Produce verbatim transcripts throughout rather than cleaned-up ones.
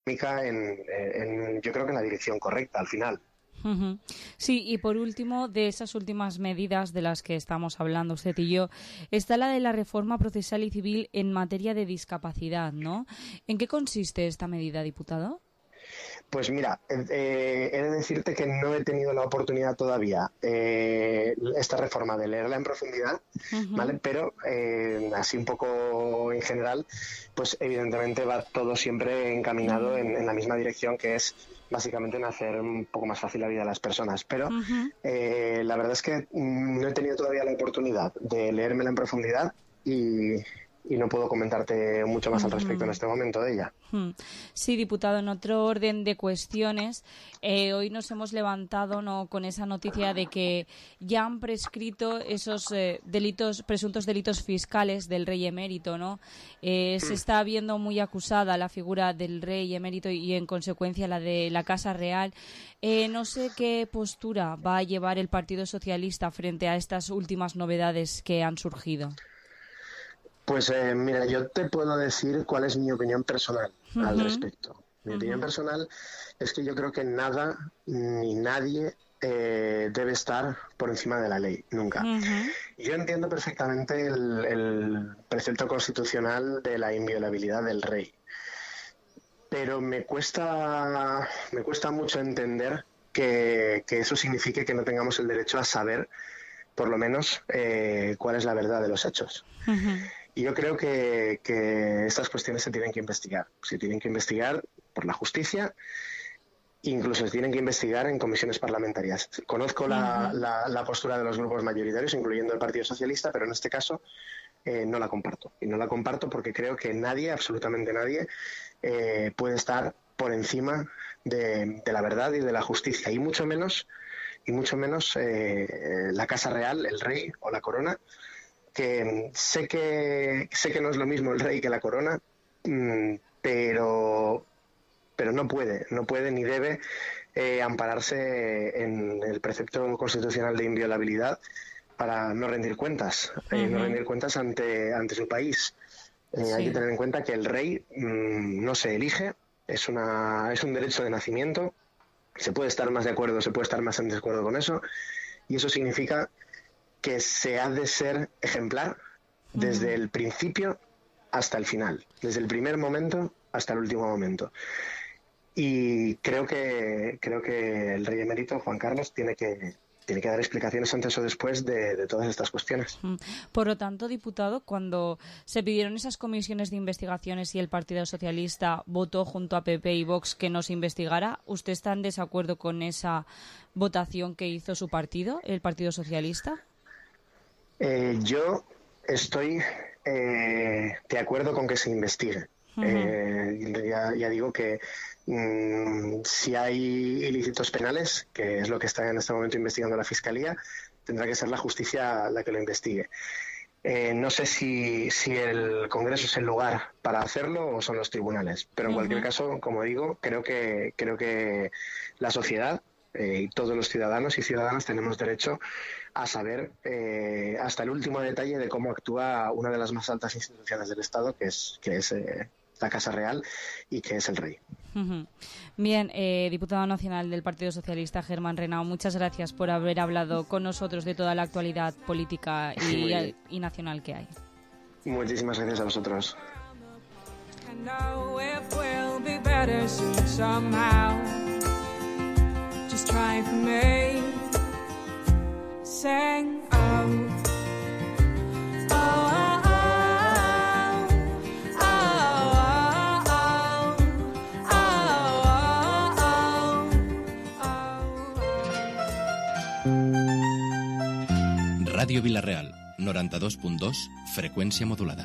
en, en, yo creo que en la dirección correcta al final. Uh-huh. Sí, y por último, de esas últimas medidas de las que estamos hablando usted y yo, está la de la reforma procesal y civil en materia de discapacidad, ¿no? ¿En qué consiste esta medida, diputado? Pues mira, eh, he de decirte que no he tenido la oportunidad todavía eh, esta reforma de leerla en profundidad, uh-huh. ¿vale? Pero eh, así un poco en general, pues evidentemente va todo siempre encaminado uh-huh. en, en la misma dirección, que es básicamente en hacer un poco más fácil la vida de las personas. Pero uh-huh. eh, la verdad es que no he tenido todavía la oportunidad de leérmela en profundidad y... y no puedo comentarte mucho más al respecto en este momento de ella. Sí, diputado, en otro orden de cuestiones, eh, hoy nos hemos levantado, ¿no?, con esa noticia de que ya han prescrito esos eh, delitos, presuntos delitos fiscales del rey emérito, ¿no? Eh, se está viendo muy acusada la figura del rey emérito y, en consecuencia, la de la Casa Real. Eh, no sé qué postura va a llevar el Partido Socialista frente a estas últimas novedades que han surgido. Pues eh, mira, yo te puedo decir cuál es mi opinión personal uh-huh. al respecto. Mi uh-huh. opinión personal es que yo creo que nada ni nadie eh, debe estar por encima de la ley, nunca. Uh-huh. Yo entiendo perfectamente el, el precepto constitucional de la inviolabilidad del rey, pero me cuesta, me cuesta mucho entender que, que eso signifique que no tengamos el derecho a saber, por lo menos, eh, cuál es la verdad de los hechos. Uh-huh. Y yo creo que, que estas cuestiones se tienen que investigar. Se tienen que investigar por la justicia, incluso se tienen que investigar en comisiones parlamentarias. Conozco la, uh-huh. la, la postura de los grupos mayoritarios, incluyendo el Partido Socialista, pero en este caso eh, no la comparto. Y no la comparto porque creo que nadie, absolutamente nadie, eh, puede estar por encima de, de la verdad y de la justicia. Y mucho menos, y mucho menos eh, la Casa Real, el rey o la corona, que sé que sé que no es lo mismo el rey que la corona, pero pero no puede, no puede ni debe eh, ampararse en el precepto constitucional de inviolabilidad para no rendir cuentas, uh-huh. eh, no rendir cuentas ante ante su país. Eh, sí. Hay que tener en cuenta que el rey mmm, no se elige, es una es un derecho de nacimiento. Se puede estar más de acuerdo, se puede estar más en desacuerdo con eso, y eso significa que se ha de ser ejemplar desde uh-huh. el principio hasta el final, desde el primer momento hasta el último momento. Y creo que creo que el rey emérito, Juan Carlos, tiene que tiene que dar explicaciones antes o después de, de todas estas cuestiones. Por lo tanto, diputado, cuando se pidieron esas comisiones de investigaciones y el Partido Socialista votó junto a P P y Vox que no se investigara, ¿usted está en desacuerdo con esa votación que hizo su partido, el Partido Socialista? Eh, yo estoy eh, de acuerdo con que se investigue. Uh-huh. Eh, ya, ya digo que mmm, si hay ilícitos penales, que es lo que está en este momento investigando la Fiscalía, tendrá que ser la justicia la que lo investigue. Eh, no sé si, si el Congreso es el lugar para hacerlo o son los tribunales, pero en uh-huh. cualquier caso, como digo, creo que creo que la sociedad Eh, y todos los ciudadanos y ciudadanas tenemos derecho a saber eh, hasta el último detalle de cómo actúa una de las más altas instituciones del Estado, que es que es eh, la Casa Real y que es el rey. Uh-huh. Bien, eh, diputado nacional del Partido Socialista, Germán Renau, muchas gracias por haber hablado con nosotros de toda la actualidad política y, y nacional que hay. Muchísimas gracias a vosotros. Just try for me. Sing oh. Oh, oh, oh. Oh, oh, oh. Oh, oh. Ràdio Vila-real, noranta-dos punt dos, freqüència modulada.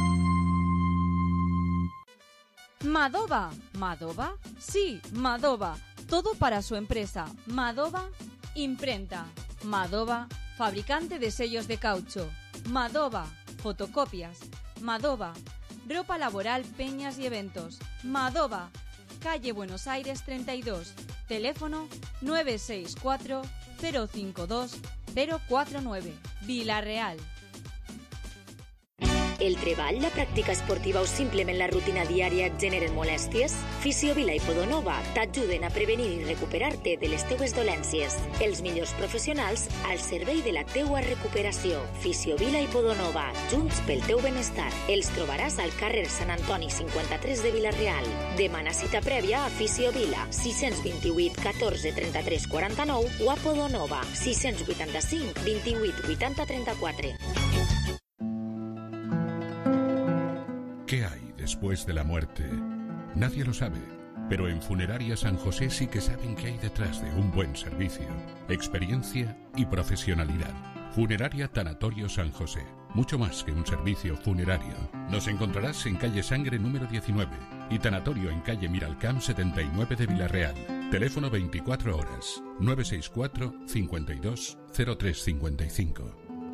Madova, Madova, sí, Madova. Todo para su empresa. Madova Imprenta. Madova, fabricante de sellos de caucho. Madova, fotocopias. Madova, ropa laboral, peñas y eventos. Madova, calle Buenos Aires treinta y dos. Teléfono nueve seis cuatro cero cinco dos cero cuatro nueve. Vila-real. El treball, la pràctica esportiva o simplement la rutina diària et generen molèsties? Fisiovila i Podonova t'ajuden a prevenir i recuperar-te de les teues dolències. Els millors professionals al servei de la teua recuperació. Fisiovila i Podonova, junts pel teu benestar. Els trobaràs al carrer Sant Antoni cinquanta-tres de Vila-real. Demana cita prèvia a Fisiovila, sis dos vuit, catorze, trenta-tres, quaranta-nou o a Podonova, sis vuitanta-cinc, vint-i-vuit, vuitanta, trenta-quatre. ¿Qué hay después de la muerte? Nadie lo sabe, pero en Funeraria San José sí que saben qué hay detrás de un buen servicio, experiencia y profesionalidad. Funeraria Tanatorio San José, mucho más que un servicio funerario. Nos encontrarás en calle Sangre número diecinueve y Tanatorio en calle Miralcamp setenta y nueve de Vila-real. Teléfono veinticuatro horas, nueve seis cuatro, cincuenta y dos, cero tres cincuenta y cinco.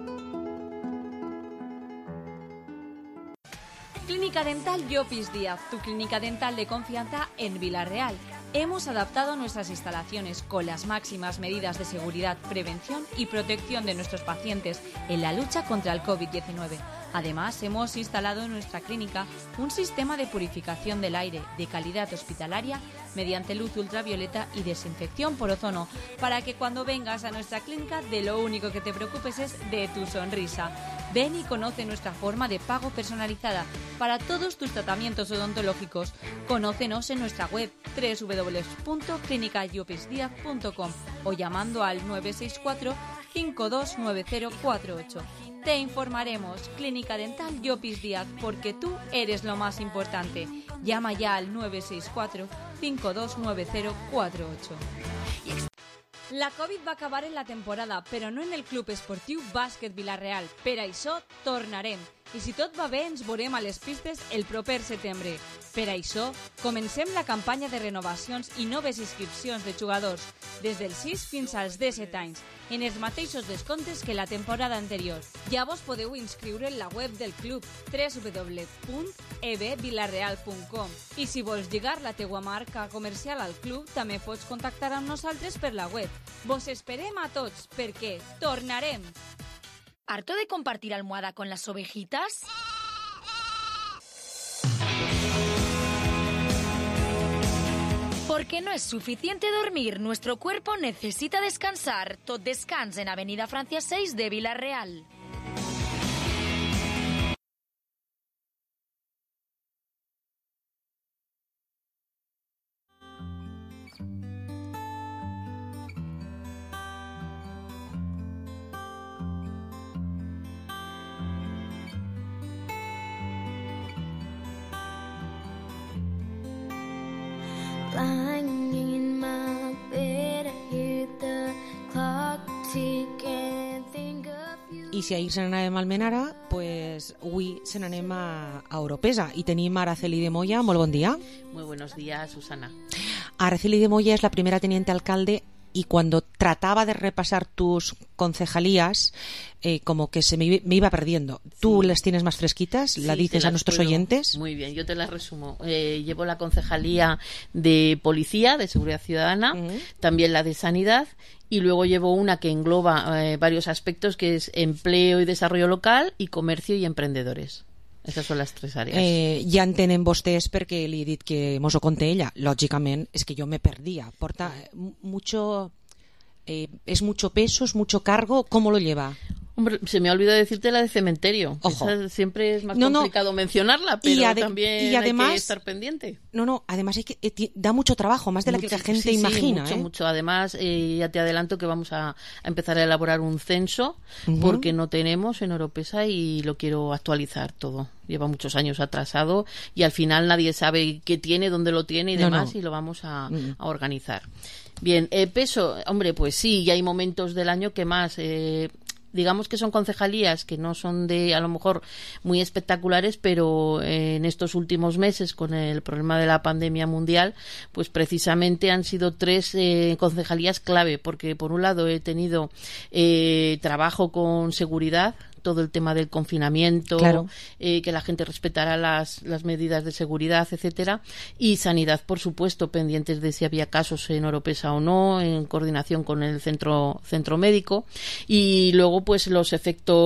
Clínica Dental Llopis Díaz, tu clínica dental de confianza en Vila-real. Hemos adaptado nuestras instalaciones con las máximas medidas de seguridad, prevención y protección de nuestros pacientes en la lucha contra el covid diecinueve. Además, hemos instalado en nuestra clínica un sistema de purificación del aire de calidad hospitalaria mediante luz ultravioleta y desinfección por ozono, para que cuando vengas a nuestra clínica de lo único que te preocupes es de tu sonrisa. Ven y conoce nuestra forma de pago personalizada para todos tus tratamientos odontológicos. Conócenos en nuestra web doble u doble u doble u punto clínica llopis díaz punto com o llamando al nueve seis cuatro, cinco dos nueve cero cuatro ocho. Te informaremos. Clínica Dental Llopis Díaz, porque tú eres lo más importante. Llama ya al nueve seis cuatro, cinco dos nueve cero cuatro ocho. La Covid va acabar en la temporada, però no en el Club Esportiu Bàsquet Vila-real. Per això tornarem. I si tot va bé, ens veurem a les pistes el proper setembre. Per això, comencem la campanya de renovacions i noves inscripcions de jugadors, des dels sis fins als disset anys, en els mateixos descomptes que la temporada anterior. Ja vos podeu inscriure en la web del club, doble u doble u doble u punt e b vilareal punt com. I si vols lligar la teua marca comercial al club, també pots contactar amb nosaltres per la web. Vos esperem a tots, perquè tornarem! ¿Harto de compartir almohada con las ovejitas? Porque no es suficiente dormir, nuestro cuerpo necesita descansar. Tot Descans en Avenida Francia seis de Vila-real. Lying in my bed, I hear the clock ticking, think of you. I si ahir se n'anàvem a Almenara, pues avui se n'anem a, a Oropesa. I tenim Araceli de Moya. Molt bon dia. Muy buenos días, Susana. Araceli de Moya es la primera teniente alcalde y cuando trataba de repasar tus concejalías, eh, como que se me, me iba perdiendo. ¿Tú sí las tienes más fresquitas? ¿La sí, dices a nuestros puedo. oyentes? Muy bien, yo te las resumo. Eh, llevo la concejalía de Policía, de Seguridad Ciudadana, uh-huh. también la de Sanidad, y luego llevo una que engloba eh, varios aspectos, que es empleo y desarrollo local, y comercio y emprendedores. Esas son las tres áreas. Eh, ja entenen vostès perquè li he dit que mos ho conté ella. Lògicament, és que jo me perdía. Porta mucho... Eh, ¿Es mucho peso? ¿Es mucho cargo? ¿Cómo lo lleva? Hombre, se me ha olvidado decirte la de cementerio. Ojo. Esa siempre es más no, complicado no. mencionarla, pero y también y además, hay que estar pendiente. No, no, además hay que, eh, da mucho trabajo, más de mucho, la que la gente sí, imagina. Sí, mucho, ¿eh? mucho. Además, eh, ya te adelanto que vamos a, a empezar a elaborar un censo, uh-huh. porque no tenemos en Oropesa y lo quiero actualizar todo. Lleva muchos años atrasado y al final nadie sabe qué tiene, dónde lo tiene y no, demás, no. y lo vamos a, uh-huh. a organizar. Bien, eh, peso, hombre, pues sí, y hay momentos del año que más... Eh, digamos que son concejalías que no son de a lo mejor muy espectaculares, pero eh, en estos últimos meses con el problema de la pandemia mundial, pues precisamente han sido tres eh, concejalías clave, porque por un lado he tenido eh, trabajo con seguridad, todo el tema del confinamiento, claro. eh, que la gente respetara las, las medidas de seguridad, etcétera, y sanidad, por supuesto, pendientes de si había casos en Oropesa o no, en coordinación con el centro centro médico, y luego pues los efectos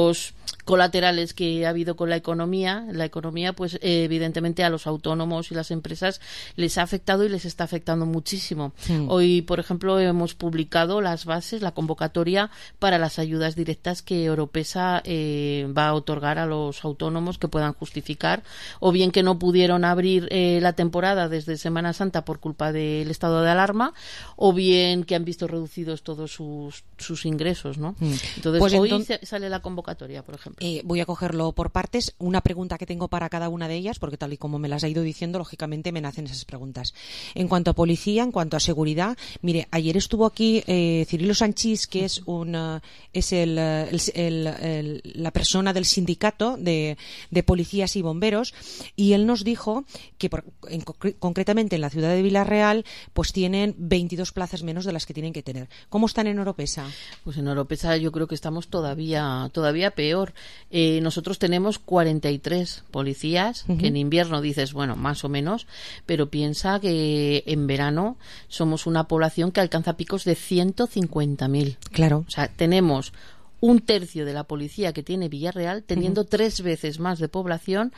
colaterales que ha habido con la economía, la economía, pues eh, evidentemente a los autónomos y las empresas les ha afectado y les está afectando muchísimo. Sí. Hoy, por ejemplo, hemos publicado las bases, la convocatoria para las ayudas directas que Oropesa eh, va a otorgar a los autónomos que puedan justificar, o bien que no pudieron abrir eh, la temporada desde Semana Santa por culpa del estado de alarma, o bien que han visto reducidos todos sus, sus ingresos, ¿no? Mm. Entonces, pues hoy entonces... sale la convocatoria, por ejemplo. Eh, voy a cogerlo por partes. Una pregunta que tengo para cada una de ellas, porque tal y como me las ha ido diciendo, lógicamente me nacen esas preguntas. En cuanto a policía, en cuanto a seguridad, mire, ayer estuvo aquí eh, Cirilo Sanchís, que es un uh, es el, el, el, el, la persona del sindicato de, de policías y bomberos, y él nos dijo que por, en, concretamente en la ciudad de Villarreal pues tienen veintidós plazas menos de las que tienen que tener. ¿Cómo están en Oropesa? Pues en Oropesa yo creo que estamos todavía todavía peor. Eh, nosotros tenemos cuarenta y tres policías, uh-huh. que en invierno dices, bueno, más o menos, pero piensa que en verano somos una población que alcanza picos de ciento cincuenta mil. Claro. O sea, tenemos un tercio de la policía que tiene Villarreal, teniendo uh-huh. tres veces más de población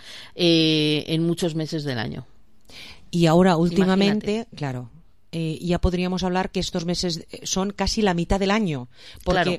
eh, en muchos meses del año. Y ahora, últimamente, Imagínate. claro, eh, ya podríamos hablar que estos meses son casi la mitad del año, porque... Claro.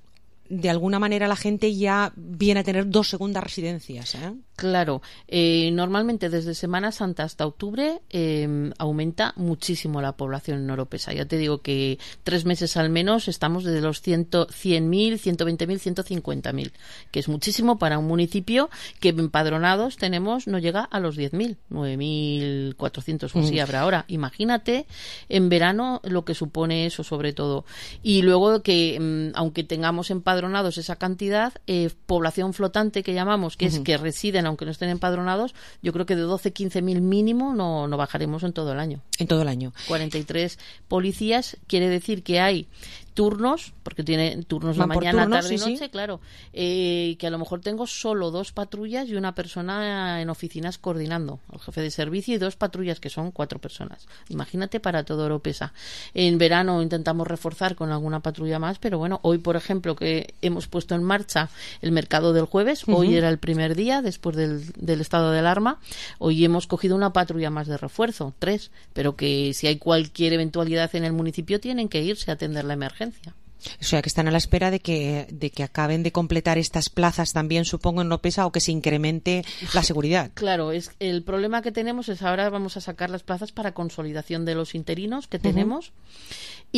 De alguna manera la gente ya viene a tener dos segundas residencias, ¿eh? Claro, eh, normalmente desde Semana Santa hasta octubre eh, aumenta muchísimo la población en Oropesa. Ya te digo que tres meses al menos estamos desde los cien mil, ciento veinte mil, ciento cincuenta mil, que es muchísimo para un municipio que empadronados tenemos no llega a los diez mil, nueve mil cuatrocientos o así mm. habrá ahora. Imagínate en verano lo que supone eso sobre todo. Y luego que mm, aunque tengamos empadronados esa cantidad, eh, población flotante que llamamos, que uh-huh. es que residen aunque no estén empadronados, yo creo que de doce a quince mil mínimo no, no bajaremos en todo el año. En todo el año. cuarenta y tres policías, quiere decir que hay turnos, porque tiene turnos de mañana, turnos, tarde y noche, sí, sí. claro, eh, que a lo mejor tengo solo dos patrullas y una persona en oficinas coordinando, el jefe de servicio, y dos patrullas que son cuatro personas. Imagínate para todo Oropesa. En verano intentamos reforzar con alguna patrulla más, pero bueno, hoy por ejemplo que hemos puesto en marcha el mercado del jueves, uh-huh. hoy era el primer día después del, del estado de alarma, hoy hemos cogido una patrulla más de refuerzo, tres, pero que si hay cualquier eventualidad en el municipio tienen que irse a atender la emergencia. O sea, que están a la espera de que, de que acaben de completar estas plazas también, supongo, en Oropesa, o que se incremente la seguridad. Claro, es el problema que tenemos es ahora vamos a sacar las plazas para consolidación de los interinos que tenemos uh-huh.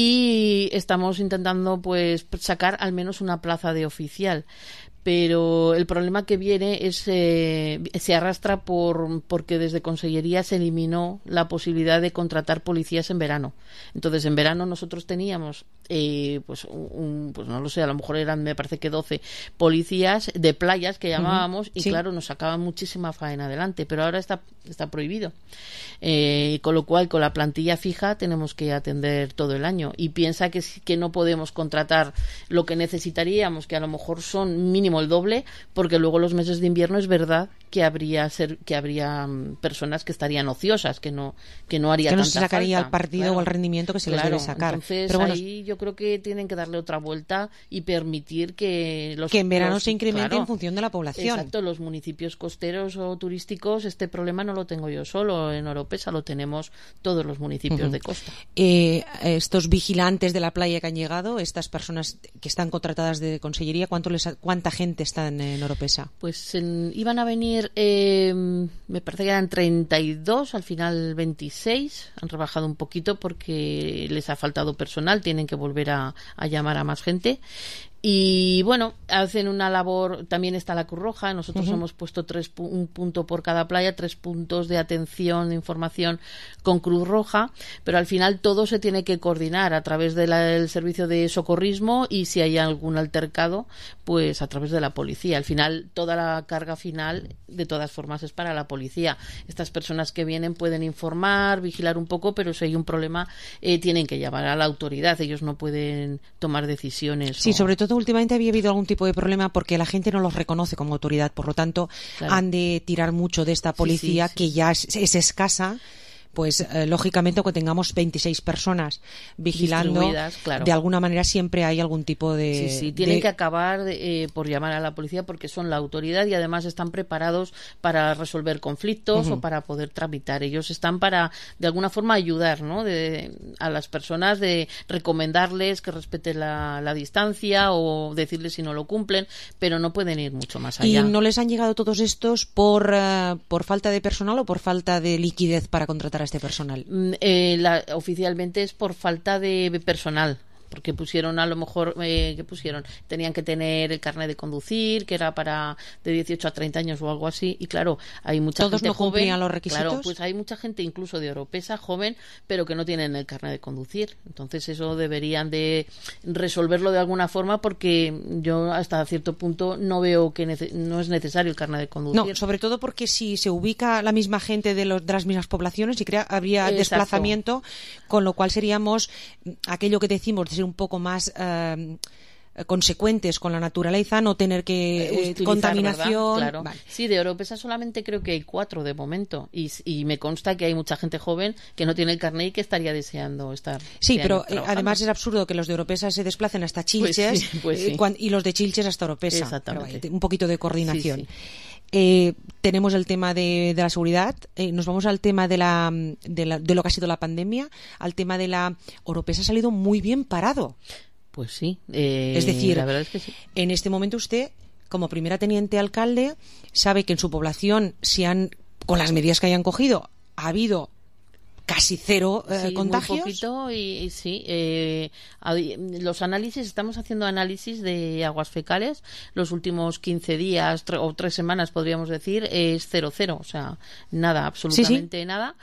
y estamos intentando pues sacar al menos una plaza de oficial. Pero el problema que viene es eh, se arrastra por porque desde Consellería se eliminó la posibilidad de contratar policías en verano. Entonces, en verano nosotros teníamos eh, pues un, pues no lo sé, a lo mejor eran, me parece que doce policías de playas que llamábamos, uh-huh. y sí. claro, nos sacaban muchísima faena adelante, pero ahora está está prohibido. Eh, con lo cual, con la plantilla fija tenemos que atender todo el año, y piensa que que no podemos contratar lo que necesitaríamos, que a lo mejor son mínimo el doble, porque luego los meses de invierno es verdad que habría ser, que habría um, personas que estarían ociosas, que no que no haría que no tanta se sacaría falta. el partido claro. o el rendimiento que se claro. les debe sacar. Entonces pero bueno, ahí yo creo que tienen que darle otra vuelta y permitir que los que en verano los, se incremente claro, en función de la población. Exacto, los municipios costeros o turísticos, este problema no lo tengo yo solo en Oropesa, lo tenemos todos los municipios uh-huh. de costa. Eh, estos vigilantes de la playa que han llegado, estas personas que están contratadas de Consellería, ¿cuánto les ha, ¿cuánta gente está en, en Oropesa? Pues en, iban a venir, eh, me parece que eran treinta y dos, al final veintiséis, han rebajado un poquito porque les ha faltado personal, tienen que volver a, a llamar a más gente. Y bueno, hacen una labor, también está la Cruz Roja, nosotros uh-huh. hemos puesto tres, un punto por cada playa, tres puntos de atención, de información con Cruz Roja, pero al final todo se tiene que coordinar a través del servicio de socorrismo, y si hay algún altercado, pues a través de la policía. Al final, toda la carga final, de todas formas, es para la policía. Estas personas que vienen pueden informar, vigilar un poco, pero si hay un problema, eh, tienen que llamar a la autoridad, ellos no pueden tomar decisiones. Sí, o... sobre todo últimamente había habido algún tipo de problema porque la gente no los reconoce como autoridad, por lo tanto claro. han de tirar mucho de esta policía sí, sí, sí. que ya es, es escasa, pues eh, lógicamente que tengamos veintiséis personas vigilando, claro. de alguna manera siempre hay algún tipo de... Sí, sí, tienen de... que acabar eh, por llamar a la policía porque son la autoridad y además están preparados para resolver conflictos uh-huh. o para poder tramitar. Ellos están para, de alguna forma, ayudar, ¿no? de, a las personas, de recomendarles que respeten la, la distancia o decirles si no lo cumplen, pero no pueden ir mucho más allá. ¿Y no les han llegado todos estos por, uh, por falta de personal o por falta de liquidez para contratar a este personal? Mm, eh, la, oficialmente es por falta de personal. Porque pusieron a lo mejor, eh, ¿qué pusieron? Tenían que tener el carnet de conducir, que era para de dieciocho a treinta años o algo así. Y claro, hay mucha ¿Todos gente no joven. cumplían los requisitos? Claro, pues hay mucha gente incluso de Oropesa, joven, pero que no tienen el carnet de conducir. Entonces eso deberían de resolverlo de alguna forma porque yo hasta cierto punto no veo que nece- no es necesario el carnet de conducir. No, sobre todo porque si se ubica la misma gente de, los, de las mismas poblaciones y crea, habría Exacto. desplazamiento, con lo cual seríamos aquello que decimos de ser un poco más eh, consecuentes con la naturaleza, no tener que eh, Utilizar, contaminación. Claro. Vale. Sí, de Oropesa solamente creo que hay cuatro de momento y, y me consta que hay mucha gente joven que no tiene el carnet y que estaría deseando estar. Sí, este pero año eh, además es absurdo que los de Oropesa se desplacen hasta Chilches Pues sí, pues sí. eh, cuan- y los de Chilches hasta Oropesa. Exactamente. Pero hay un poquito de coordinación. Sí, sí. Eh, tenemos el tema de, de la seguridad, eh, nos vamos al tema de, la, de, la, de lo que ha sido la pandemia, al tema de la... Oropesa ha salido muy bien parado. Pues sí. Eh, es decir, la verdad es que sí. En este momento usted, como primera teniente alcalde, sabe que en su población, se han, con las medidas que hayan cogido, ha habido casi cero eh, sí, contagios. Muy poquito y, y sí. Eh, los análisis, estamos haciendo análisis de aguas fecales. Los últimos quince días tre- o tres semanas, podríamos decir, es cero cero. O sea, nada, absolutamente sí, sí. nada.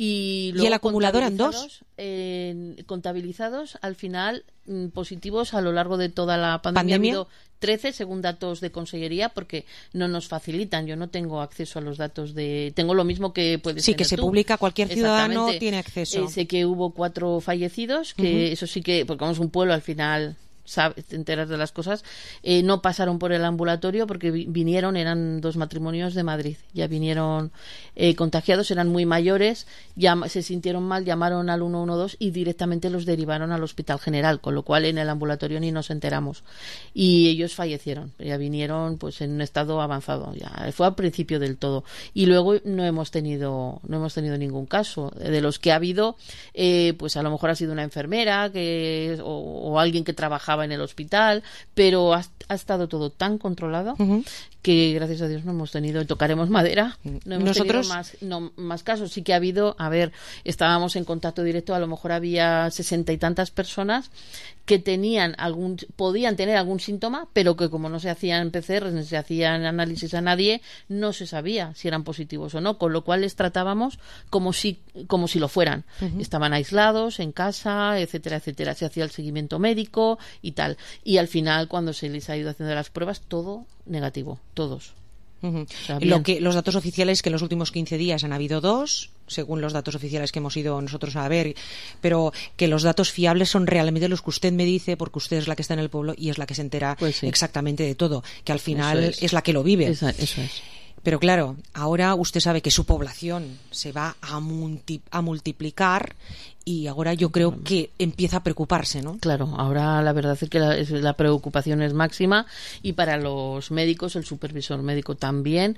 Y, ¿Y el acumulador en dos? Eh, contabilizados, al final, mm, positivos a lo largo de toda la pandemia. ¿Pandemia? Ha habido trece según datos de Consellería porque no nos facilitan. Yo no tengo acceso a los datos de... Tengo lo mismo que puedes Sí, tener que se tú. publica, cualquier ciudadano Exactamente. tiene acceso. Eh, sé que hubo cuatro fallecidos, que Uh-huh. eso sí que, porque como es un pueblo, al final sabes, te enteras de las cosas. Eh, no pasaron por el ambulatorio porque vi- vinieron, eran dos matrimonios de Madrid, ya vinieron eh, contagiados, eran muy mayores, llam- se sintieron mal, llamaron al uno uno dos y directamente los derivaron al Hospital General, con lo cual en el ambulatorio ni nos enteramos. Y ellos fallecieron, ya vinieron pues en un estado avanzado, ya fue al principio del todo. Y luego no hemos tenido, no hemos tenido ningún caso. De los que ha habido, eh, pues a lo mejor ha sido una enfermera que, o, o alguien que trabajaba en el hospital, pero ha, ha estado todo tan controlado uh-huh. que gracias a Dios no hemos tenido, tocaremos madera, no hemos Nosotros... tenido más, no, más casos. Sí que ha habido, a ver, estábamos en contacto directo, a lo mejor había sesenta y tantas personas que tenían algún, podían tener algún síntoma, pero que como no se hacían P C R, ni se hacían análisis a nadie, no se sabía si eran positivos o no, con lo cual les tratábamos como si, como si lo fueran. Uh-huh. Estaban aislados, en casa, etcétera, etcétera. Se hacía el seguimiento médico y tal. Y al final, cuando se les ha ido haciendo las pruebas, todo negativo, todos. Uh-huh. O sea, Lo que los datos oficiales que en los últimos quince días han habido dos, según los datos oficiales que hemos ido nosotros a ver, pero que los datos fiables son realmente los que usted me dice, porque usted es la que está en el pueblo y es la que se entera pues sí. exactamente de todo, que al final es. es la que lo vive. Esa, eso es. Pero claro, ahora usted sabe que su población se va a, multi, a multiplicar y ahora yo creo que empieza a preocuparse, ¿no? Claro, ahora la verdad es que la, es, la preocupación es máxima y para los médicos, el supervisor médico también.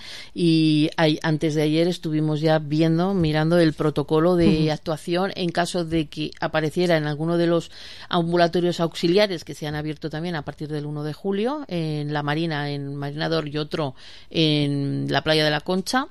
Y hay, antes de ayer estuvimos ya viendo, mirando el protocolo de uh-huh. actuación en caso de que apareciera en alguno de los ambulatorios auxiliares que se han abierto también a partir del uno de julio, en la Marina, en Marinador y otro en la Playa de la Concha.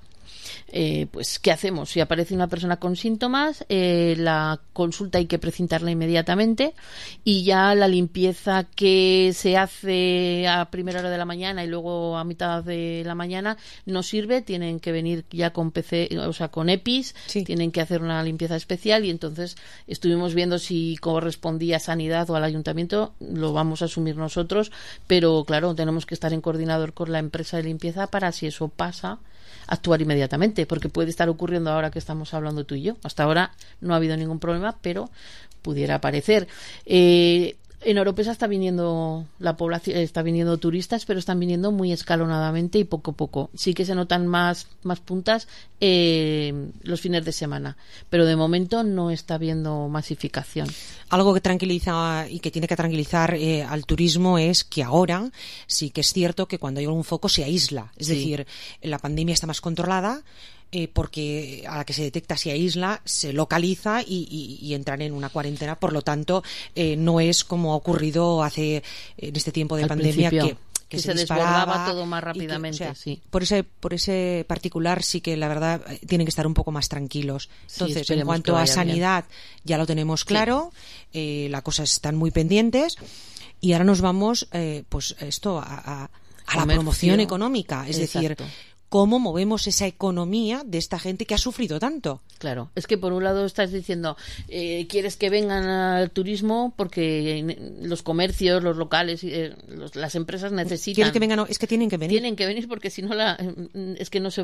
Eh, pues ¿qué hacemos? Si aparece una persona con síntomas, eh, la consulta hay que precintarla inmediatamente y ya la limpieza que se hace a primera hora de la mañana y luego a mitad de la mañana no sirve, tienen que venir ya con P C, o sea, con EPIs, sí. Tienen que hacer una limpieza especial y entonces estuvimos viendo si correspondía a Sanidad o al Ayuntamiento, lo vamos a asumir nosotros, pero claro, tenemos que estar en coordinador con la empresa de limpieza para si eso pasa actuar inmediatamente, porque puede estar ocurriendo ahora que estamos hablando tú y yo. Hasta ahora no ha habido ningún problema, pero pudiera aparecer. Eh, En Oropesa está viniendo la población, está viniendo turistas, pero están viniendo muy escalonadamente y poco a poco. Sí que se notan más, más puntas eh, los fines de semana, pero de momento no está habiendo masificación. Algo que tranquiliza y que tiene que tranquilizar eh, al turismo es que ahora sí que es cierto que cuando hay algún foco se aísla. Es Sí. decir, la pandemia está más controlada. Eh, porque a la que se detecta se aísla, se localiza y, y, y entran en una cuarentena. Por lo tanto, eh, no es como ha ocurrido hace en este tiempo de Al pandemia principio, que, que se, se disparaba desbordaba todo más y que, rápidamente, o sea, sí. Por ese, por ese particular sí que la verdad eh, tienen que estar un poco más tranquilos. Sí, Entonces, en esperemos cuanto que a vaya bien. sanidad, ya lo tenemos claro. Eh, la cosa están muy pendientes. Y ahora nos vamos, eh, pues esto, a, a, a la Comercio. promoción económica. Es Exacto. decir, cómo movemos esa economía de esta gente que ha sufrido tanto. Claro, es que por un lado estás diciendo, eh, quieres que vengan al turismo porque los comercios, los locales, eh, los- las empresas necesitan. ¿Quieres que vengan? No, es que tienen que venir. Tienen que venir porque si no la, es que no se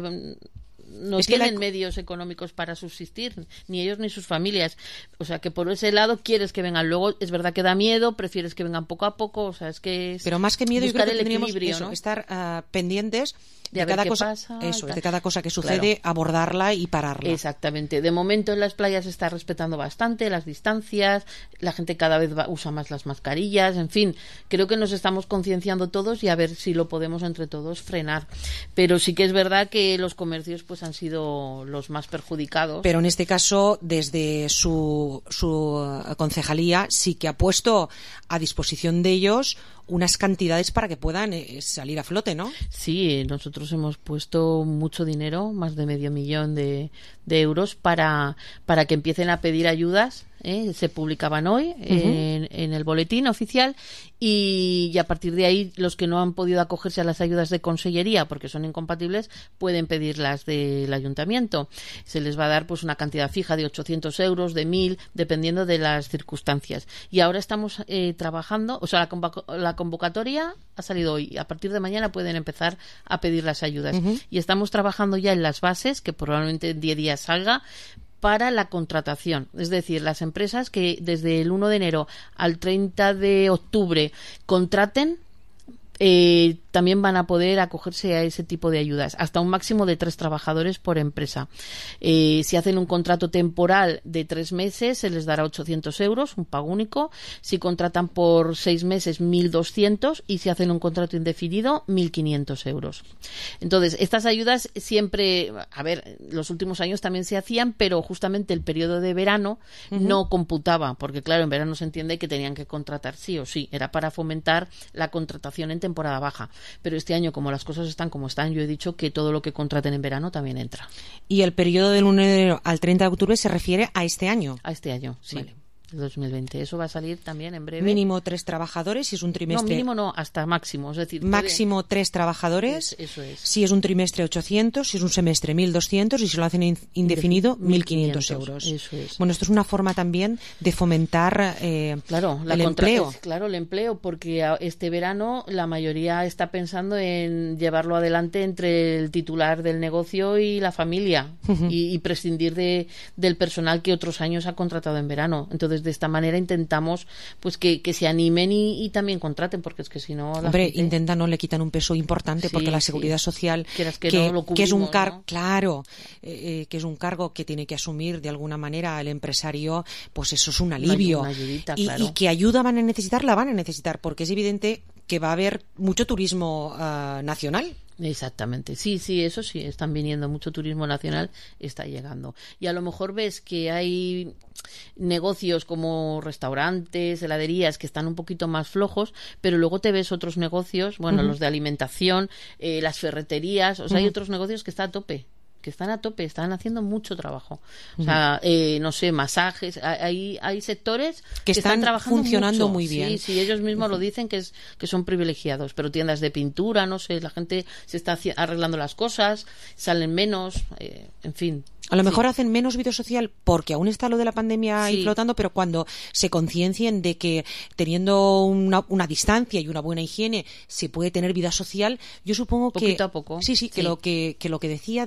no Es que tienen la- medios económicos para subsistir, ni ellos ni sus familias. O sea que por ese lado quieres que vengan. Luego es verdad que da miedo, prefieres que vengan poco a poco. O sea, es que es Pero más que miedo, yo buscar creo que el tendríamos equilibrio, eso, ¿no? estar ah, pendientes De de, a ver cada qué cosa, pasa y eso, tal. de cada cosa que sucede, Claro. abordarla y pararla. Exactamente. De momento en las playas se está respetando bastante las distancias, la gente cada vez va- usa más las mascarillas, en fin, creo que nos estamos concienciando todos y a ver si lo podemos entre todos frenar. Pero sí que es verdad que los comercios pues han sido los más perjudicados. Pero en este caso, desde su, su eh, concejalía, sí que ha puesto a disposición de ellos unas cantidades para que puedan eh, salir a flote, ¿no? Sí, nosotros hemos puesto mucho dinero, más de medio millón de, de euros, para, para que empiecen a pedir ayudas. ¿eh? Se publicaban hoy en, en el boletín oficial y, y a partir de ahí los que no han podido acogerse a las ayudas de consellería porque son incompatibles pueden pedirlas del ayuntamiento. Se les va a dar pues una cantidad fija de ochocientos euros, de mil, dependiendo de las circunstancias. Y ahora estamos eh, trabajando, o sea, la, convoc- la convocatoria ha salido hoy. A partir de mañana pueden empezar a pedir las ayudas. Ujú. Y estamos trabajando ya en las bases, que probablemente en diez días salga, para la contratación. Es decir, las empresas que desde el uno de enero al treinta de octubre contraten, eh, también van a poder acogerse a ese tipo de ayudas, hasta un máximo de tres trabajadores por empresa. Eh, si hacen un contrato temporal de tres meses, se les dará ochocientos euros, un pago único. Si contratan por seis meses, mil doscientos. Y si hacen un contrato indefinido, mil quinientos euros. Entonces, estas ayudas siempre, a ver, los últimos años también se hacían, pero justamente el periodo de verano no computaba, porque claro, en verano se entiende que tenían que contratar sí o sí. Era para fomentar la contratación en temporada baja. Pero este año, como las cosas están como están, yo he dicho que todo lo que contraten en verano también entra. Y el periodo del uno de enero al treinta de octubre se refiere a este año. A este año, sí. Vale. El dos mil veinte. Eso va a salir también en breve. Mínimo tres trabajadores, si es un No, trimestre. mínimo no, hasta máximo. Es decir, puede- Máximo tres trabajadores. Es- eso es. Si es un trimestre, ochocientos. Si es un semestre, mil doscientos. Y si lo hacen in- indefinido, mil quinientos euros. Eso es. Bueno, esto es una forma también de fomentar eh, Claro, la el contra- empleo. es- claro, el empleo, porque a- este verano la mayoría está pensando en llevarlo adelante entre el titular del negocio y la familia y, y prescindir de, del personal que otros años ha contratado en verano. Entonces, de esta manera intentamos pues que, que se animen y, y también contraten, porque es que si no... la Hombre, gente- intentan, no le quitan un peso importante Sí, porque la sí. seguridad social, Quieras que no, lo que es un cubrimos, cargo, ¿no? claro, eh, eh, que es un cargo que tiene que asumir de alguna manera el empresario, pues eso es un alivio. una ayudita, y, claro. y que ayuda van a necesitar, la van a necesitar, porque es evidente que va a haber mucho turismo ah, nacional. Exactamente, sí, sí, eso sí, están viniendo, mucho turismo nacional está llegando. Y a lo mejor ves que hay negocios como restaurantes, heladerías que están un poquito más flojos, pero luego te ves otros negocios, bueno, Ujú. los de alimentación, eh, las ferreterías, o sea, hay otros negocios que están a tope. que están a tope, están haciendo mucho trabajo. O sea, eh, no sé, masajes, hay, hay sectores Que están trabajando funcionando mucho. muy bien. Sí, sí, ellos mismos lo dicen que es que son privilegiados, pero tiendas de pintura, no sé, la gente se está haci- arreglando las cosas, salen menos, eh, en fin. A lo mejor Sí. hacen menos vida social porque aún está lo de la pandemia ahí Sí. flotando, pero cuando se conciencien de que teniendo una, una distancia y una buena higiene se puede tener vida social, yo supongo que Poquito a poco. sí, sí, que Sí. lo que, que lo que decía de,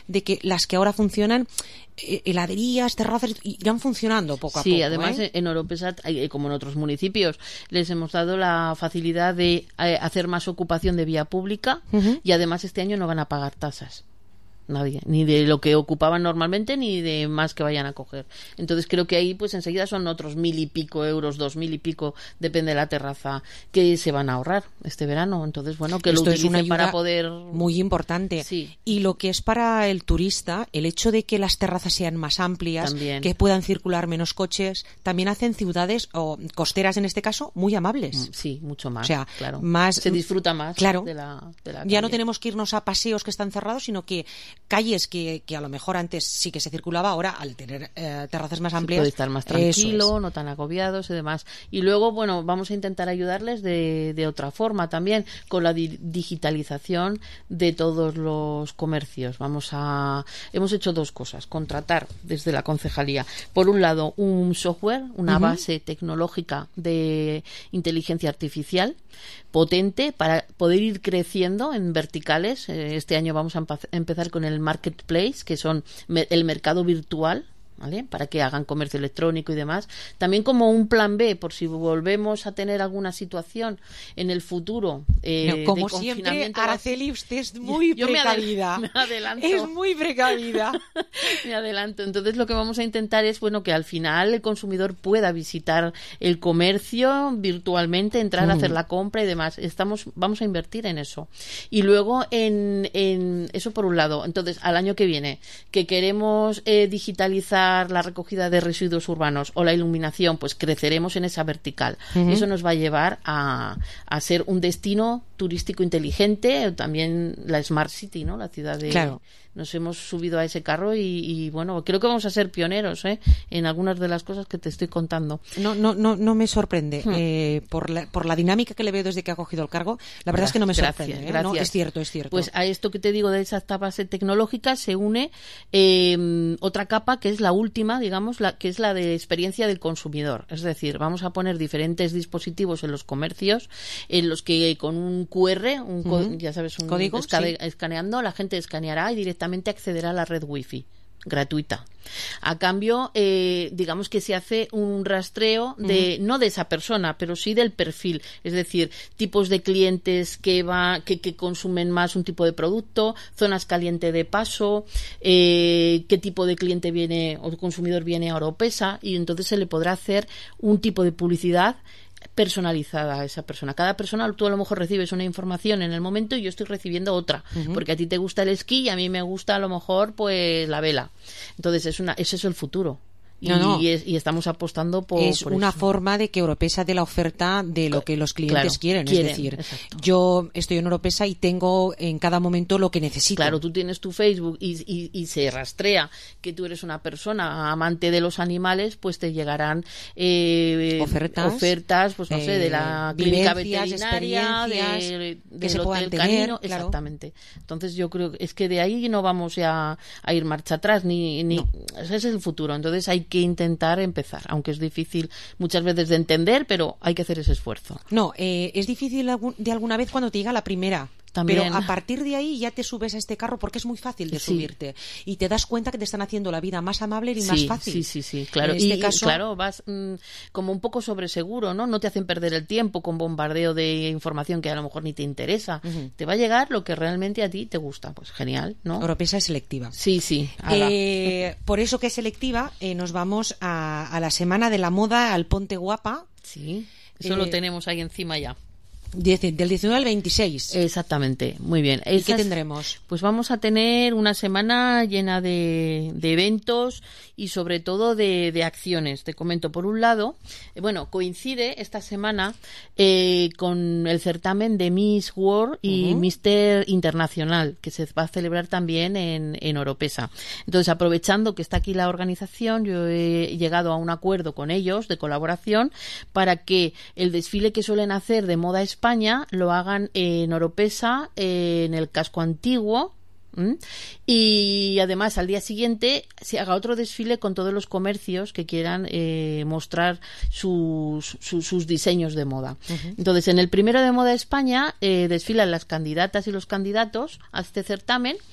de que las que ahora funcionan, eh, heladerías, terrazas, irán funcionando poco a sí, poco. Sí, además ¿eh? en Oropesa, como en otros municipios, les hemos dado la facilidad de eh, hacer más ocupación de vía pública uh-huh. y además este año no van a pagar tasas. Nadie, ni de lo que ocupaban normalmente ni de más que vayan a coger. Entonces creo que ahí pues enseguida son otros mil y pico euros, dos mil y pico, depende de la terraza, que se van a ahorrar este verano. Entonces bueno, que esto lo utilicen utilicen para poder... muy importante. Sí. Y lo que es para el turista, el hecho de que las terrazas sean más amplias, también. Que puedan circular menos coches, también hacen ciudades, o costeras en este caso, muy amables. Sí, mucho más. O sea, claro. más, se disfruta más claro, de la, de la ya no tenemos que irnos a paseos que están cerrados, sino que calles que, que a lo mejor antes sí que se circulaba, ahora al tener eh, terrazas más amplias puede estar más tranquilo, no tan agobiados y demás. Y luego, bueno, vamos a intentar ayudarles de, de otra forma también, con la di- digitalización de todos los comercios. Vamos a hemos hecho dos cosas: contratar desde la concejalía, por un lado, un software, una uh-huh. base tecnológica de inteligencia artificial potente para poder ir creciendo en verticales. Este año vamos a empa- empezar con el marketplace, que son me- el mercado virtual, ¿vale? Para que hagan comercio electrónico y demás. También como un plan B, por si volvemos a tener alguna situación en el futuro. Eh, no, como de siempre, Araceli, usted es muy yo precavida. Me, adel- me adelanto. Es muy precavida. Me adelanto. Entonces lo que vamos a intentar es, bueno, que al final el consumidor pueda visitar el comercio virtualmente, entrar mm. a hacer la compra y demás. Estamos, vamos a invertir en eso. Y luego en, en eso por un lado. Entonces, al año que viene, que queremos eh, digitalizar la recogida de residuos urbanos o la iluminación, pues creceremos en esa vertical. Uh-huh. Eso nos va a llevar a, a ser un destino turístico inteligente, también la Smart City, ¿no? La ciudad de... Claro. Nos hemos subido a ese carro y, y bueno, creo que vamos a ser pioneros ¿eh? en algunas de las cosas que te estoy contando. No, no, no, no me sorprende hmm. eh, por la, por la dinámica que le veo desde que ha cogido el cargo. La verdad gracias, es que no me gracias, sorprende. ¿eh? Gracias. No, es cierto, es cierto. Pues a esto que te digo de esa base tecnológica se une eh, otra capa que es la última, digamos, la, que es la de experiencia del consumidor. Es decir, vamos a poner diferentes dispositivos en los comercios en los que con un cu erre, un uh-huh. ya sabes, un código, escane- sí. escaneando, la gente escaneará y directamente accederá a la red wifi gratuita. A cambio, eh, digamos que se hace un rastreo de uh-huh. no de esa persona, pero sí del perfil, es decir, tipos de clientes que va que, que consumen más un tipo de producto, zonas caliente de paso, eh, qué tipo de cliente viene o consumidor viene a Oropesa, y entonces se le podrá hacer un tipo de publicidad personalizada a esa persona. Cada persona, tú a lo mejor recibes una información en el momento y yo estoy recibiendo otra, uh-huh. porque a ti te gusta el esquí y a mí me gusta a lo mejor pues la vela. Entonces es una, ese es el futuro. Y, no, no. y, es, y estamos apostando por es por una eso. forma de que Oropesa dé la oferta de lo que los clientes claro, quieren. quieren. Es decir, Exacto. yo estoy en Oropesa y tengo en cada momento lo que necesito. Claro, tú tienes tu Facebook y, y, y se rastrea que tú eres una persona amante de los animales, pues te llegarán eh, ofertas, ofertas, pues no eh, sé, de la clínica veterinaria, de, que del se hotel puedan tener, canino, claro. Exactamente. Entonces yo creo que es que de ahí no vamos a, a ir marcha atrás, ni, ni no. ese es el futuro. Entonces hay que intentar empezar, aunque es difícil muchas veces de entender, pero hay que hacer ese esfuerzo. No, eh, es difícil de alguna vez cuando te llega la primera. También. Pero a partir de ahí ya te subes a este carro porque es muy fácil de sí. subirte y te das cuenta que te están haciendo la vida más amable y sí, más fácil. Sí, sí, sí, claro. En este y caso, claro, vas mmm, como un poco sobreseguro, ¿no? No te hacen perder el tiempo con bombardeo de información que a lo mejor ni te interesa. Uh-huh. Te va a llegar lo que realmente a ti te gusta. Pues genial, ¿no? Oropesa es selectiva. Sí, sí. Eh, por eso que es selectiva, eh, nos vamos a, a la Semana de la Moda al Ponte Guapa. Sí, eso eh, lo tenemos ahí encima ya. Del diecinueve al veintiséis. Exactamente, muy bien. ¿Y Esas, qué tendremos? Pues vamos a tener una semana llena de, de eventos y sobre todo de, de acciones. Te comento, por un lado, eh, bueno, coincide esta semana eh, con el certamen de Miss World y uh-huh. Mister Internacional, que se va a celebrar también en, en Oropesa. Entonces, aprovechando que está aquí la organización, yo he llegado a un acuerdo con ellos de colaboración para que el desfile que suelen hacer de moda española España lo hagan en Oropesa, eh, en el casco antiguo, ¿m? Y además al día siguiente se haga otro desfile con todos los comercios que quieran eh, mostrar sus, sus, sus diseños de moda. Uh-huh. Entonces, en el primero de Moda España eh, desfilan las candidatas y los candidatos a este certamen.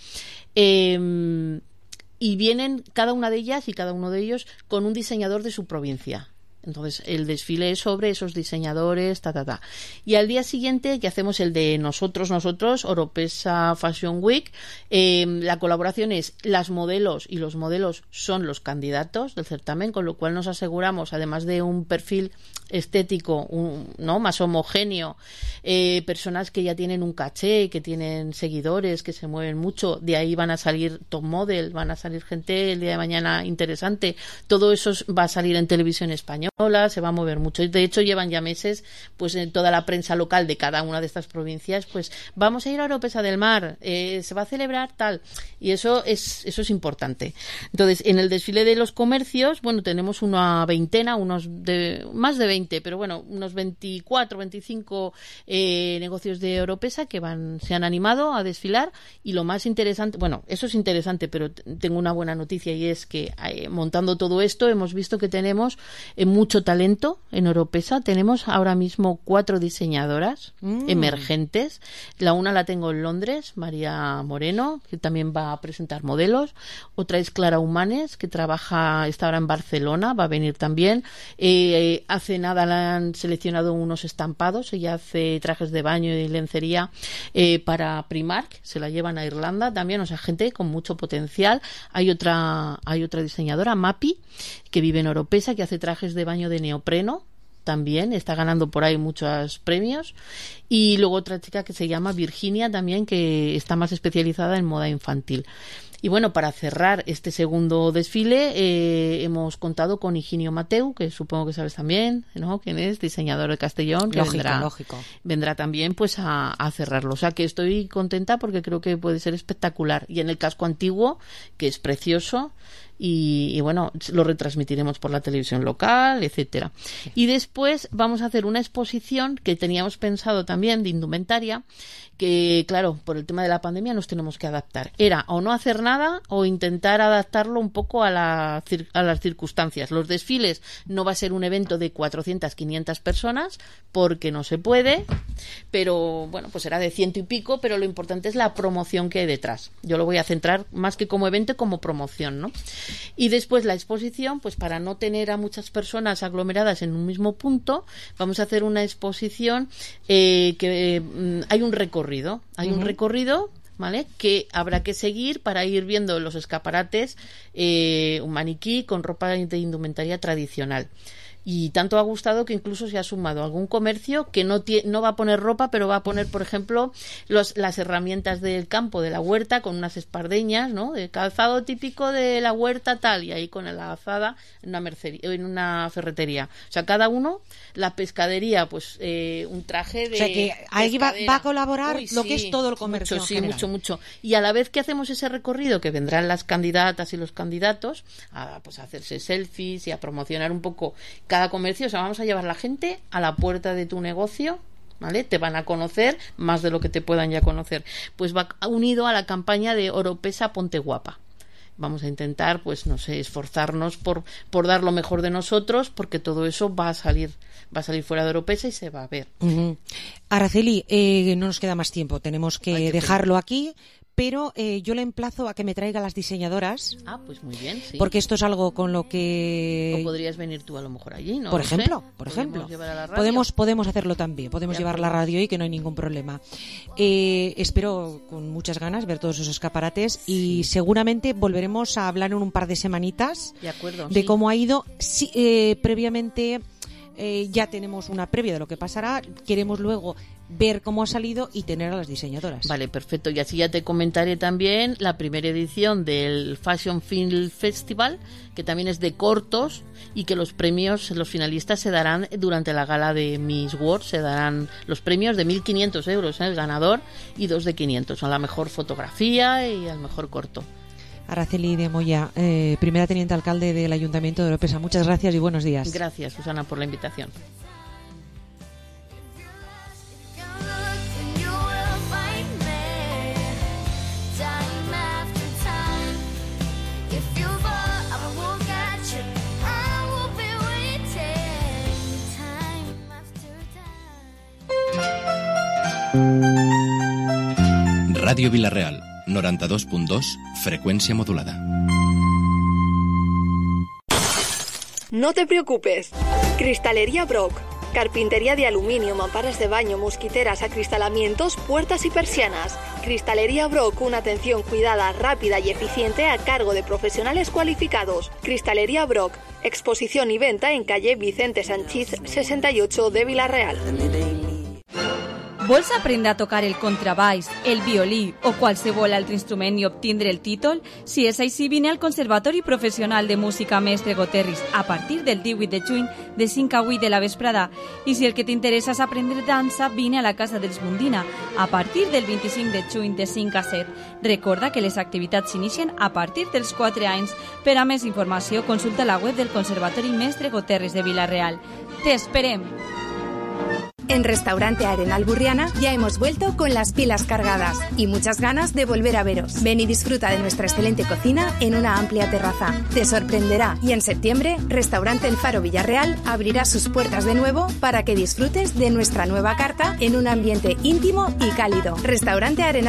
Eh, y vienen cada una de ellas y cada uno de ellos con un diseñador de su provincia. Entonces, el desfile es sobre esos diseñadores, ta, ta, ta. Y al día siguiente, que hacemos el de nosotros, nosotros, Oropesa Fashion Week, eh, la colaboración es las modelos, y los modelos son los candidatos del certamen, con lo cual nos aseguramos, además de un perfil estético, un, ¿no?, más homogéneo, eh, personas que ya tienen un caché, que tienen seguidores, que se mueven mucho, de ahí van a salir top model, van a salir gente el día de mañana interesante, todo eso va a salir en televisión española, se va a mover mucho. De hecho, llevan ya meses, pues en toda la prensa local de cada una de estas provincias, pues vamos a ir a Oropesa del Mar, eh, se va a celebrar tal, y eso es eso es importante. Entonces, en el desfile de los comercios, bueno, tenemos una veintena, unos de más de veinte, pero bueno, unos veinticuatro, veinticinco eh, negocios de Oropesa que van se han animado a desfilar, y lo más interesante, bueno, eso es interesante, pero tengo una buena noticia, y es que eh, montando todo esto hemos visto que tenemos eh, mucho talento en Oropesa. Tenemos ahora mismo cuatro diseñadoras mm. emergentes. La una la tengo en Londres, María Moreno, que también va a presentar modelos. Otra es Clara Humanes, que trabaja, está ahora en Barcelona, va a venir también. Eh, hace nada la han seleccionado unos estampados. Ella hace trajes de baño y lencería eh, para Primark. Se la llevan a Irlanda también, o sea, gente con mucho potencial. Hay otra, hay otra diseñadora, Mapi, que vive en Oropesa, que hace trajes de baño de neopreno, también está ganando por ahí muchos premios. Y luego otra chica que se llama Virginia también, que está más especializada en moda infantil. Y bueno, para cerrar este segundo desfile eh, hemos contado con Higinio Mateu, que supongo que sabes también, ¿no?, quién es, diseñador de Castellón, que lógico, vendrá, lógico. vendrá también pues a, a cerrarlo. O sea que estoy contenta porque creo que puede ser espectacular. Y en el casco antiguo, que es precioso, y, y bueno, lo retransmitiremos por la televisión local, etcétera. Y después vamos a hacer una exposición que teníamos pensado también de indumentaria, que claro, por el tema de la pandemia nos tenemos que adaptar. Era o no hacer nada o intentar adaptarlo un poco a, la, a las circunstancias. Los desfiles no va a ser un evento de cuatrocientas, quinientas personas porque no se puede, pero bueno, pues será de ciento y pico, pero lo importante es la promoción que hay detrás. Yo lo voy a centrar más que como evento, como promoción, ¿no? Y después la exposición, pues para no tener a muchas personas aglomeradas en un mismo punto, vamos a hacer una exposición eh, que eh, hay un recorrido. Hay uh-huh. un recorrido, ¿vale?, que habrá que seguir para ir viendo los escaparates, eh, un maniquí con ropa de indumentaria tradicional. Y tanto ha gustado que incluso se ha sumado algún comercio que no, tie- no va a poner ropa, pero va a poner, por ejemplo, los, las herramientas del campo, de la huerta, con unas espardeñas, ¿no?, de calzado típico de la huerta tal, y ahí con la azada en una, mercería, en una ferretería. O sea, cada uno, la pescadería, pues eh, un traje de... O sea, que ahí va, va a colaborar Uy, lo sí, que es todo el comercio mucho, en sí, general. mucho, mucho. Y a la vez que hacemos ese recorrido, que vendrán las candidatas y los candidatos a, pues, a hacerse selfies y a promocionar un poco cada comercio. O sea, vamos a llevar la gente a la puerta de tu negocio, ¿vale? Te van a conocer más de lo que te puedan ya conocer. Pues va unido a la campaña de Oropesa Ponte Guapa. Vamos a intentar, pues no sé, esforzarnos por, por dar lo mejor de nosotros, porque todo eso va a salir va a salir fuera de Oropesa y se va a ver. Uh-huh. Araceli, eh, no nos queda más tiempo, tenemos que Ay, dejarlo pena. aquí. Pero eh, yo le emplazo a que me traiga las diseñadoras. Ah, pues muy bien, sí. Porque esto es algo con lo que... O podrías venir tú a lo mejor allí, ¿no? Por no ejemplo, sé. por ejemplo. Podemos, podemos hacerlo también. Podemos llevar la radio y que no hay ningún problema. Eh, espero con muchas ganas ver todos esos escaparates sí. y seguramente volveremos a hablar en un par de semanitas de, acuerdo, de sí. cómo ha ido. Sí, eh, previamente eh, ya tenemos una previa de lo que pasará. Queremos luego ver cómo ha salido y tener a las diseñadoras. Vale, perfecto. Y así ya te comentaré también la primera edición del Fashion Film Festival, que también es de cortos y que los premios, los finalistas se darán durante la gala de Miss World, se darán los premios de mil quinientos euros, ¿eh? El ganador, y dos de quinientos, a la mejor fotografía y al mejor corto. Araceli de Moya, eh, primera teniente alcalde del Ayuntamiento de Oropesa. Muchas gracias y buenos días. Gracias, Susana, por la invitación. Radio Vila Real, noranta-dos punt dos, frecuencia modulada. No te preocupes. Cristalería Brock. Carpintería de aluminio, mamparas de baño, mosquiteras, acristalamientos, puertas y persianas. Cristalería Brock, una atención cuidada, rápida y eficiente a cargo de profesionales cualificados. Cristalería Brock, exposición y venta en calle Vicente Sanchís sesenta y ocho de Vila-real. Vols aprendre a tocar el contrabaix, el violí o qualsevol altre instrument i obtindre el títol? Si és així, vine al Conservatori Professional de Música Mestre Goterris a partir del divuit de juny de cinc a vuit de la vesprada. I si el que t'interessa és aprendre dansa, vine a la Casa dels Mundina a partir del vint-i-cinc de juny de cinc a set. Recorda que les activitats s'inicien a partir dels quatre anys. Per a més informació, consulta la web del Conservatori Mestre Goterris de Vila-real. Te esperem! En Restaurante Arenal Burriana ya hemos vuelto con las pilas cargadas y muchas ganas de volver a veros. Ven y disfruta de nuestra excelente cocina en una amplia terraza. Te sorprenderá y en septiembre Restaurante El Faro Villarreal abrirá sus puertas de nuevo para que disfrutes de nuestra nueva carta en un ambiente íntimo y cálido. Restaurante Arenal